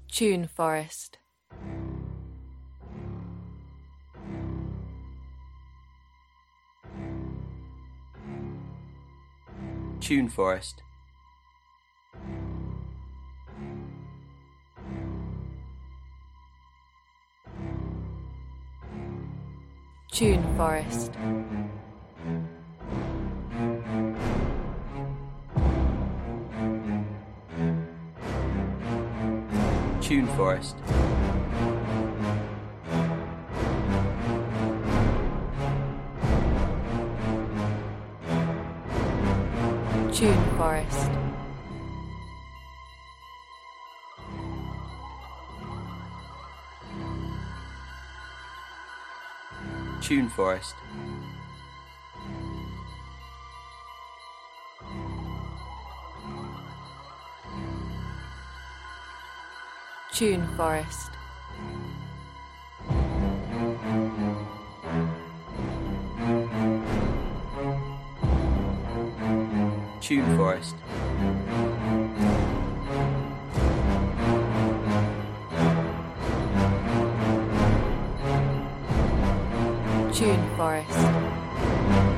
Tune Forest. Tune Forest. Tune Forest. Tune Forest. Tune Forest. Tune Forest. Tune Forest. Tune Forest. Tune Forest.